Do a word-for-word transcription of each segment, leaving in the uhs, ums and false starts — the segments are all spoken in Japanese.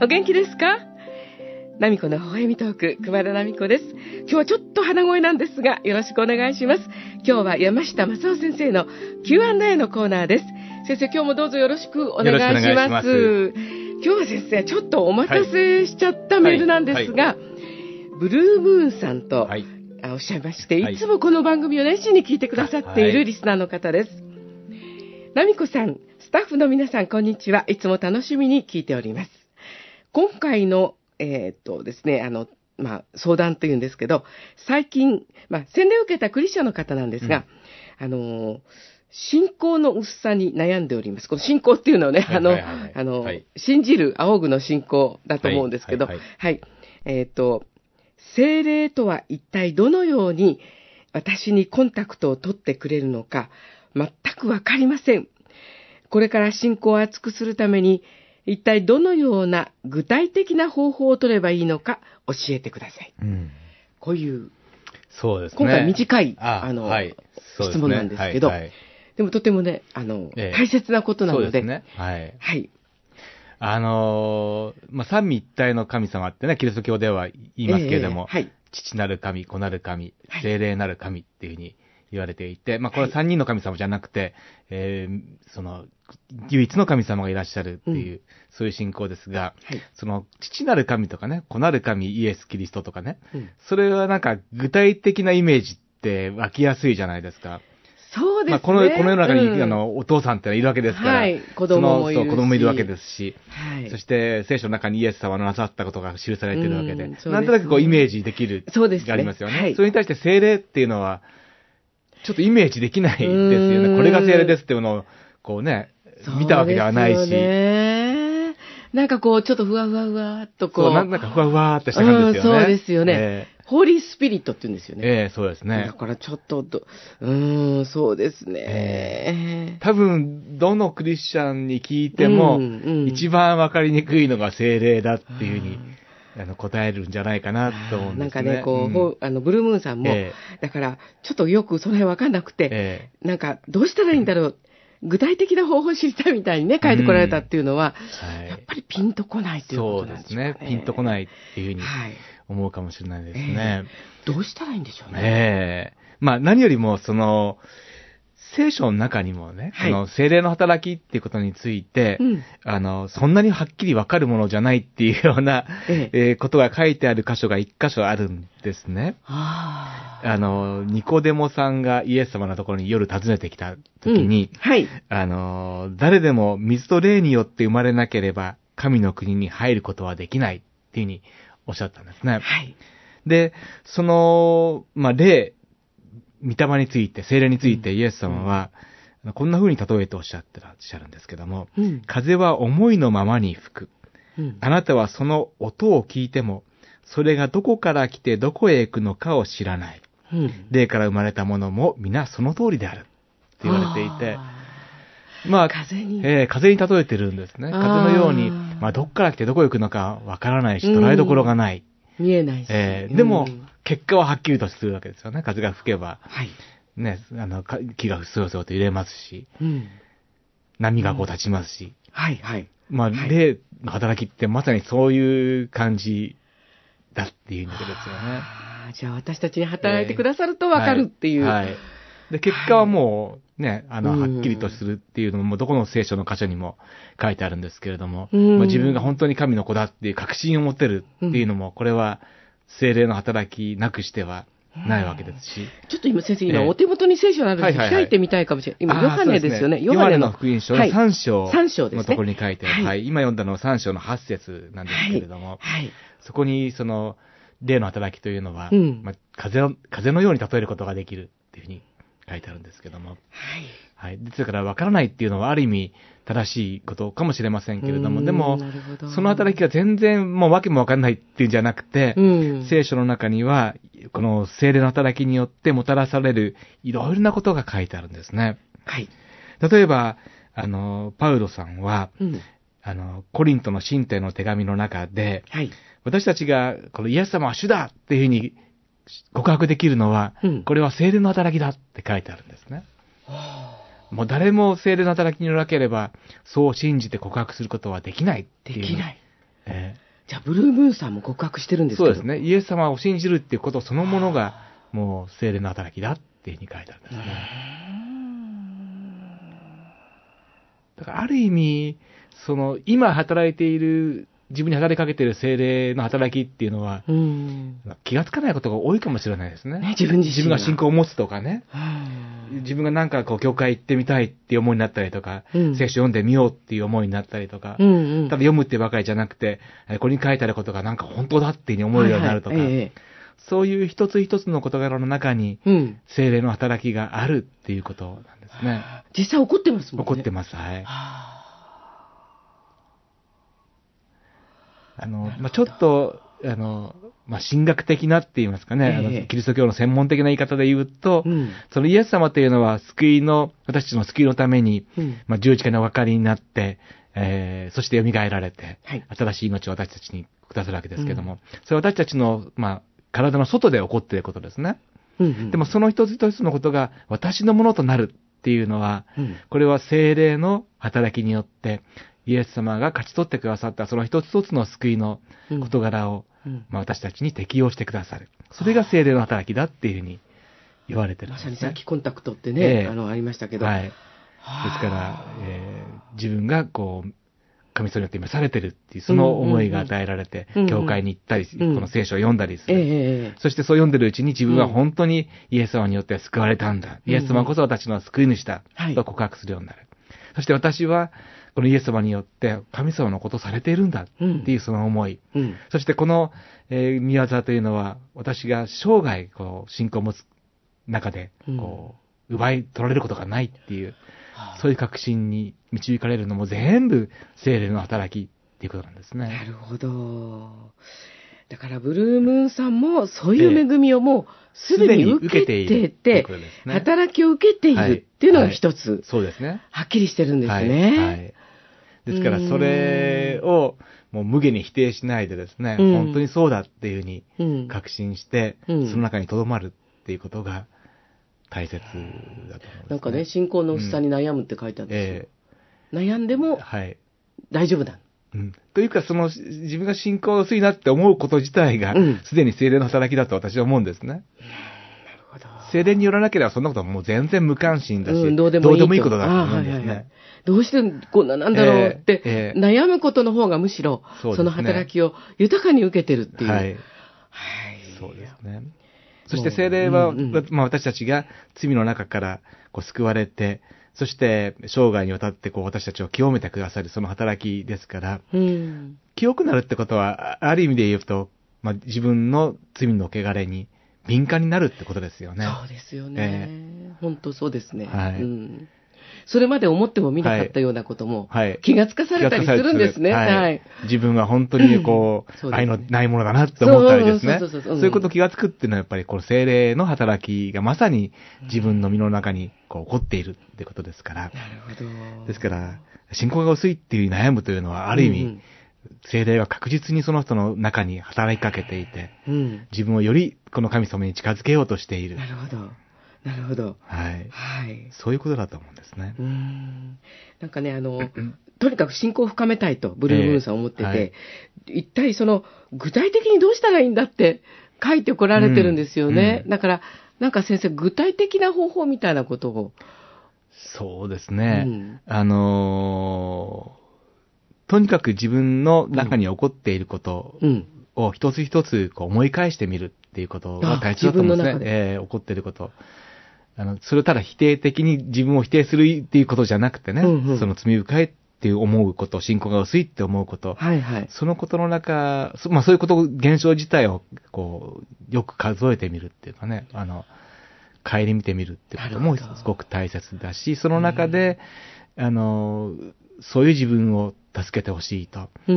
お元気ですか？ナミコの微笑みトーク、熊田ナミコです。今日はちょっと鼻声なんですが、よろしくお願いします。今日は山下正夫先生の キューアンドエー のコーナーです。先生、今日もどうぞよろしくお願いします。 よろしくお願いします。 今日は先生、ちょっとお待たせしちゃったメールなんですが、はいはいはい、ブルームーンさんと、はい、おっしゃいまして、いつもこの番組を熱心に聞いてくださっているリスナーの方です。はい、ナミコさん、スタッフの皆さん、こんにちは。いつも楽しみに聞いております。今回のえー、っとですね、あの、まあ、相談というんですけど、最近、まあ、洗礼を受けたクリスチャンの方なんですが、うん、あの、信仰の薄さに悩んでおります。この信仰っていうのはね、はいはいはい、あの、あの、はい、信じる仰ぐの信仰だと思うんですけど、はい、はいはい、えー、っと、聖霊とは一体どのように私にコンタクトを取ってくれるのか、全くわかりません。これから信仰を厚くするために、一体どのような具体的な方法を取ればいいのか教えてください。うん、こういう、 そうですね、 今回短いああの、 はい、 質問なんですけど、はいはい、でもとてもね、あの、ええ、大切なことなので、 そうですね、はい。 はい。 あのー、まあ、三位一体の神様ってね、キリスト教では言いますけれども、ええはい、父なる神、子なる神、聖霊なる神っていうふうに言われていて、まあ、これは三人の神様じゃなくて、はい、えー、その、唯一の神様がいらっしゃるっていう、うん、そういう信仰ですが、はい、その、父なる神とかね、子なる神、イエス・キリストとかね、うん、それはなんか具体的なイメージって湧きやすいじゃないですか。 そうですね。 まあ、この、この世の中に、うん、あの、お父さんってのはいるわけですから、 はい、子供もいるし。 その、そう、子供もいるわけですし、 はい、 そして聖書の中にイエス様のなさったことが記されているわけで、うん、でね、なんとなくこうイメージできる、 そうですね、 がありますよね。 はい、 それに対して聖霊っていうのは、ちょっとイメージできないですよね。これが聖霊ですっていうのを、こうね、見たわけではないし。 そうですよね。なんかこう、ちょっとふわふわふわっとこう。 そう、なんかふわふわっとした感じですよね。 うん、そうですよね。えー、ホーリースピリットって言うんですよね。 ええー、そうですね。 だからちょっとど、うーん、そうですね。 えー、多分、どのクリスチャンに聞いても、うんうん、一番わかりにくいのが聖霊だっていうふうに、あの答えるんじゃないかなと思うんですね。 なんかね、こう、うん、あのブルームーンさんも、えー、だから、ちょっとよくその辺わかんなくて、えー、なんか、どうしたらいいんだろう。具体的な方法を知りたいみたいにね、書いてこられたっていうのは、うんはい、やっぱりピンとこないということなんですね。 そうですね。ピンとこないっていうふうに思うかもしれないですね。 えー、どうしたらいいんでしょうね。 ええー、まあ何よりも、その、聖書の中にもね、はい、この聖霊の働きっていうことについて、うん、あの、そんなにはっきりわかるものじゃないっていうような、えええー、ことが書いてある箇所が一箇所あるんですね。あ, あの、ニコデモさんがイエス様のところに夜訪ねてきた時に、うんはい、あの、誰でも水と霊によって生まれなければ神の国に入ることはできないっていうふうにおっしゃったんですね。はい、で、その、まあ、霊、御霊について、聖霊についてイエス様は、うん、こんな風に例えておっしゃってらっしゃるんですけども、うん、風は思いのままに吹く、うん。あなたはその音を聞いても、それがどこから来てどこへ行くのかを知らない。うん、霊から生まれたものも皆その通りである。って言われていて、まあ、風に、えー、風に例えてるんですね。風のように、まあ、どこから来てどこへ行くのかわからないし、捉えどころがない。 うん、見えないし。 えー、でも、うん結果ははっきりとするわけですよね。風が吹けば、はい、ね、あの木がそよそよと揺れますし、うん、波がこう立ちますし、うん、はいはい。まあ、はい、霊の働きってまさにそういう感じだっていうんだけですよね。 あじゃあ私たちに働いてくださるとわかるっていう、 えーはいはい。で結果はもうね、あのはっきりとするっていうのもどこの聖書の箇所にも書いてあるんですけれども、まあ、自分が本当に神の子だっていう確信を持てるっていうのもこれは聖霊の働きなくしてはないわけですし。 ちょっと今先生、今お手元に聖書があるので開いてみたいかもしれない。今、ヨハネですよね。 ヨハネの福音書のさん章のところに書いてある。 はいはい、今読んだのはさん章のはち節なんですけれども、はいはい、そこにその霊の働きというのは、うんまあ、風の、風のように例えることができるっていうふうに書いてあるんですけども。はい。はい。ですから分からないっていうのはある意味正しいことかもしれませんけれども、でも、その働きが全然もう訳も分かんないっていうんじゃなくて、うん、聖書の中には、この聖霊の働きによってもたらされるいろいろなことが書いてあるんですね。はい。例えば、あの、パウロさんは、うん、あの、コリントの信徒の手紙の中で、はい、私たちがこのイエス様は主だっていうふうに告白できるのは、うん、これは聖霊の働きだって書いてあるんですね。もう誰も聖霊の働きによらなければ、そう信じて告白することはできないっていう。 できない。 えー、じゃあ、ブルームーンさんも告白してるんですか？ そうですね。イエス様を信じるっていうことそのものが、もう聖霊の働きだっていうふうに書いてあるんですね。だからある意味、その、今働いている、自分に働きかけている聖霊の働きっていうのは、うん、気がつかないことが多いかもしれないですね。 ね、自分自身が。 自分が信仰を持つとかね。自分がなんかこう、教会行ってみたいっていう思いになったりとか、うん、聖書読んでみようっていう思いになったりとか、うんうん、ただ読むってばかりじゃなくて、ここに書いてあることがなんか本当だっていうふうに思えるようになるとか、はいはいええ、そういう一つ一つの事柄の中に、聖霊の働きがあるっていうことなんですね。 実際起こってますもんね。 起こってます、はい。あの、まあ、ちょっと、あの、まあ、神学的なって言いますかね、ええ、あのキリスト教の専門的な言い方で言うと、うん、そのイエス様というのは救いの、私たちの救いのために、うん、まあ、十字架のお分かりになって、えー、そして蘇られて、はい、新しい命を私たちにくださるわけですけども、うん、それは私たちの、まあ、体の外で起こっていることですね。うんうん、でもその一つ一つのことが私のものとなるっていうのは、うん、これは聖霊の働きによって、イエス様が勝ち取ってくださったその一つ一つの救いの事柄を、うんうんまあ、私たちに適用してくださる。それが聖霊の働きだっていうふうに言われてるんですね。 まさにさっきコンタクトってね、えー、あのありましたけど。 はい。ですから、えー、自分がこう、神様によって召されてるっていう、その思いが与えられて、うんうんうん、教会に行ったり、うんうん、この聖書を読んだりする、えー。そしてそう読んでるうちに自分は本当にイエス様によって救われたんだ。うん、イエス様こそ私の救い主だ。うんうん、と告白するようになる。はい、そして私は、このイエス様によって神様のことをされているんだっていうその思い。うんうん、そしてこの、えー、宮沢というのは、私が生涯、こう、信仰を持つ中で、こう、奪い取られることがないっていう、うん、そういう確信に導かれるのも全部、聖霊の働きっていうことなんですね。 なるほど。だから、ブルームーンさんも、そういう恵みをもう、すでに受けていて、ね、働きを受けているっていうのが一つ、はいはい、 そうですね。 はっきりしてるんですね。 はいはい、ですから、それをもう無限に否定しないでですね、本当にそうだっていうふうに確信して、その中に留まるっていうことが大切だと思います、ね。 なんかね、信仰の薄さに悩むって書いてあるんですよ。えー、悩んでも大丈夫だ。 うん、というか、その自分が信仰が薄いなって思うこと自体が、すでに聖霊の働きだと私は思うんですね。うん、なるほど。聖霊によらなければそんなことはもう全然無関心だし、うん、どうでもいい、どうでもいいことだと思うんですね。はいはいはい、 どうしてこんななんだろうって、えーえー、悩むことの方がむしろ、そ, ね、その働きを豊かに受けてるっていう。はい。はい、 そうですね。そして聖霊は、うんうんまあ、私たちが罪の中からこう救われて、そして生涯にわたってこう私たちを清めてくださるその働きですから、うん、清くなるってことは、ある意味で言うと、まあ、自分の罪の汚れに敏感になるってことですよね。 そうですよね。えー、本当そうですね。はい。うんそれまで思っても見なかったようなことも気がつかされたりするんですね。はいはい、 自分は本当にこう、うん、愛のないものだなって思ったりですね。そういうことを気がつくっていうのはやっぱりこの聖霊の働きがまさに自分の身の中にこう起こっているってことですから。なるほど。ですから、信仰が薄いっていう悩むというのはある意味、うん、聖霊は確実にその人の中に働きかけていて、うん、自分をよりこの神様に近づけようとしている。 なるほど。なるほど。 はい。はい。そういうことだと思うんですね。 うん。なんかね、あの、とにかく信仰を深めたいと、ブルームーンさん思ってて、えーはい、一体その、具体的にどうしたらいいんだって書いてこられてるんですよね。うんうん、だから、なんか先生、具体的な方法みたいなことを。 そうですね。うん、あのー、とにかく自分の中に起こっていることを一つ一つこう思い返してみるっていうことが大切だと思うんですね。えー、起こっていること。あの、それをただ否定的に自分を否定するっていうことじゃなくてね、うんうん、その罪深いっていう思うこと、信仰が薄いって思うこと、はいはい、そのことの中、まあそういうこと、現象自体をこう、よく数えてみるっていうかね、あの、顧みてみるっていうこともすごく大切だし、その中で、うん、あの、そういう自分を助けてほしいと、うん、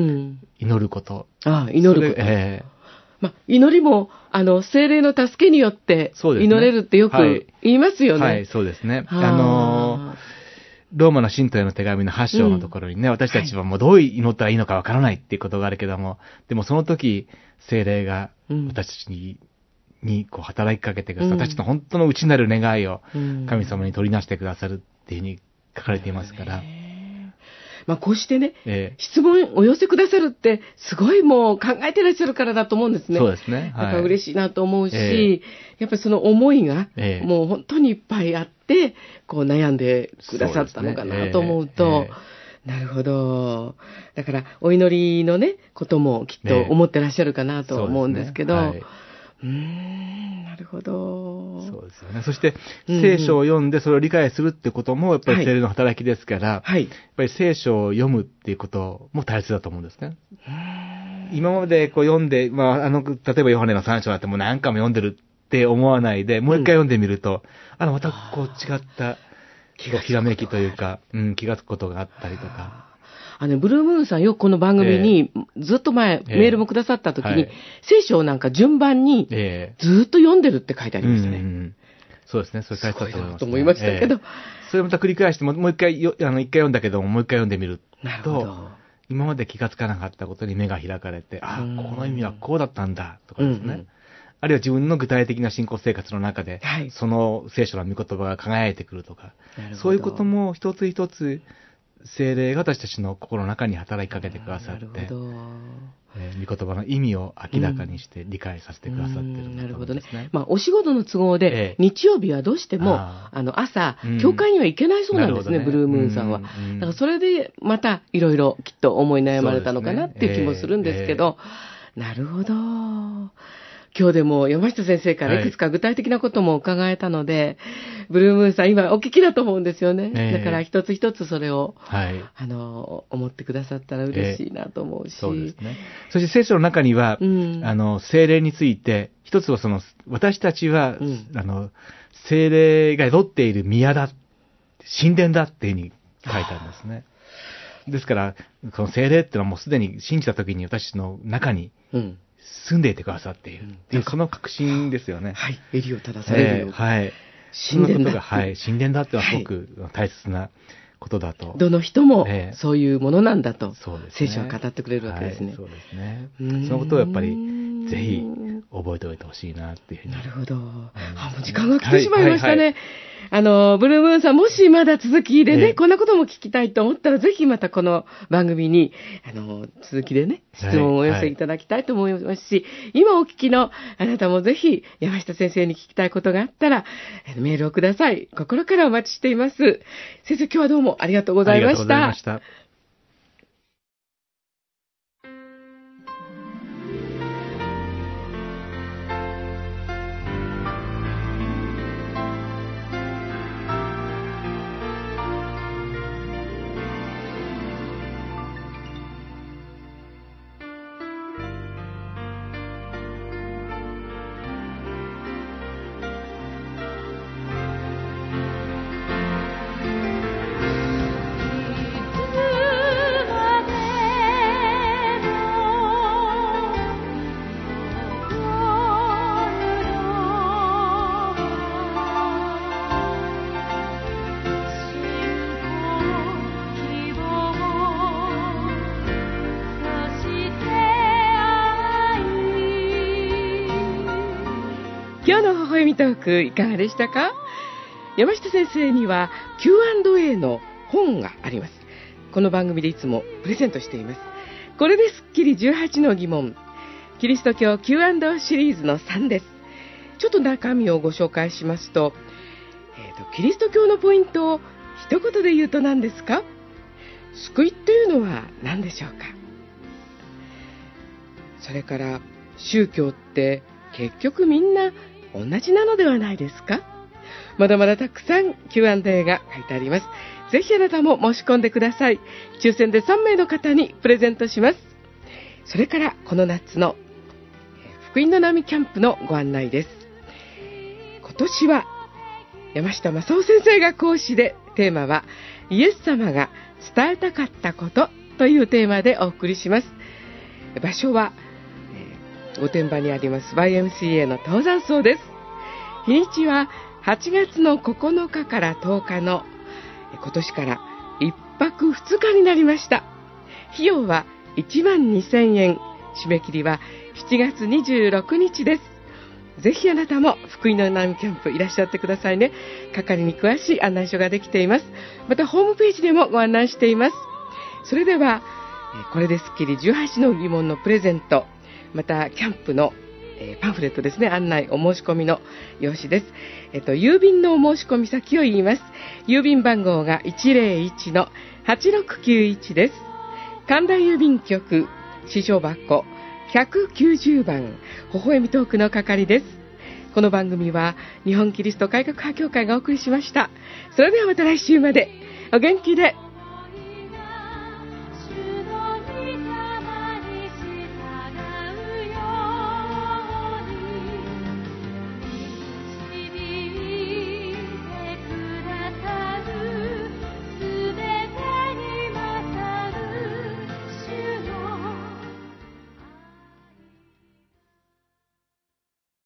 祈ること。 ああ、祈ること。えーまあ、祈りも、あの、聖霊の助けによって、祈れるってよく言いますよね。 はい、はい、そうですね。あの、ローマの信徒への手紙のはち章のところにね、うん、私たちはもうどう祈ったらいいのかわからないっていうことがあるけども、でもその時、聖霊が私たちに、うん、にこう働きかけてくださる、うん、私たちの本当の内なる願いを神様に取りなしてくださるっていうふうに書かれていますから。 まあ、こうしてね、えー、質問お寄せくださるって、すごいもう考えてらっしゃるからだと思うんですね。 そうですね。 はい、やっぱ嬉しいなと思うし、えー、やっぱりその思いが、もう本当にいっぱいあって、こう悩んでくださったのかなと思うと、えーえー、なるほど。だから、お祈りのね、こともきっと思ってらっしゃるかなと思うんですけど、えーそうですね。はい、うーん、なるほど。 そうですよね。そして、聖書を読んでそれを理解するってことも、やっぱり聖霊の働きですから、はい、やっぱり聖書を読むっていうことも大切だと思うんですね。今までこう読んで、まあ、あの、例えばヨハネのさん章だってもう何回も読んでるって思わないで、もう一回読んでみると、うん、あの、またこう違った気が、ひらめきというか、うん、気がつくことがあったりとか。 あの、ブルームーンさんよくこの番組に、ずっと前、えー、メールもくださった時に、はい、聖書をなんか順番に、ずっと読んでるって書いてありましたね。 うんうん、そうですね、それ書いてあったと思います、ね。 と思いましたけど。えー、 それまた繰り返して、もう一回よ、あの、一回読んだけども、もう一回読んでみると、なるほど。今まで気がつかなかったことに目が開かれて、あ、この意味はこうだったんだ、とかですね。うんうん、あるいは自分の具体的な信仰生活の中で、はい、その聖書の御言葉が輝いてくるとか、そういうことも一つ一つ、聖霊が私たちの心の中に働きかけてくださって、えー、御言葉の意味を明らかにして理解させてくださっているんだと思うんですね。なるほどね。 まあ、お仕事の都合で、えー、日曜日はどうしても、ああの朝、うん、教会には行けないそうなんですね、ねブルームーンさんは。うんうん、だからそれでまたいろいろきっと思い悩まれたのかなっていう気もするんですけど、えーえー、なるほど。今日でも山下先生からいくつか具体的なことも伺えたので、はい、ブルームーンさん今お聞きだと思うんですよね。えー、だから一つ一つそれを、はい、あの思ってくださったら嬉しいなと思うし、えー、 そうですね。そして聖書の中には、うん、あの聖霊について一つはその私たちは、うん、あの聖霊が宿っている宮だ、神殿だっていうふうに書いてあるんですね。ですからこの聖霊っていうのはもうすでに信じた時に私の中に、うん住んでいてくださっているっていう、その確信ですよね。 はい。襟を正されるよう、えー、はい。 神殿だ。はい。神殿だってのはすごく大切なことだと。 どの人もそういうものなんだと、そうですね、聖書は語ってくれるわけですね。はい、 そうですね。そのことをやっぱり、ぜひ覚えておいてほしいなっていうふうに。 なるほど。うん、あ、もう時間が来てしまいましたね。はいはいはい、あの、ブルームーンさん、もしまだ続きでね、えー、こんなことも聞きたいと思ったら、ぜひまたこの番組に、あの、続きでね、質問をお寄せいただきたいと思いますし、はいはい、今お聞きのあなたもぜひ、山下先生に聞きたいことがあったら、メールをください。心からお待ちしています。先生、今日はどうもありがとうございました。ありがとうございました。今日の微笑みトークいかがでしたか？山下先生には キューアンドエー の本があります。この番組でいつもプレゼントしています。これでスッキリじゅうはちの疑問、キリスト教 キューアンドエー シリーズのさんです。ちょっと中身をご紹介しますと、えーと、キリスト教のポイントを一言で言うと何ですか？救いっていうのは何でしょうか？それから宗教って結局みんな同じなのではないですか？まだまだたくさん キューアンドエー が書いてあります。ぜひあなたも申し込んでください。抽選でさんめいの方にプレゼントします。それからこの夏の福音の波キャンプのご案内です。今年は山下正夫先生が講師で、テーマはイエス様が伝えたかったことというテーマでお送りします。場所は御殿場にあります ワイエムシーエー の登山荘です。日にちははちがつのここのかからとおかの今年からいっぱくふつかになりました。費用はいちまんにせんえん、締め切りはしちがつにじゅうろくにちです。ぜひあなたも福音の波キャンプいらっしゃってくださいね。係に詳しい案内書ができています。またホームページでもご案内しています。 それでは、これですっきりじゅうはちの疑問のプレゼント、またキャンプのパンフレットですね、案内、お申し込みの用紙です。えっと、郵便のお申し込み先を言います。郵便番号が いちぜろいちのはちろくきゅういち です。神田郵便局、支所箱ひゃくきゅうじゅうばん、微笑みトークの係です。この番組は日本キリスト改革派協会がお送りしました。それではまた来週までお元気で。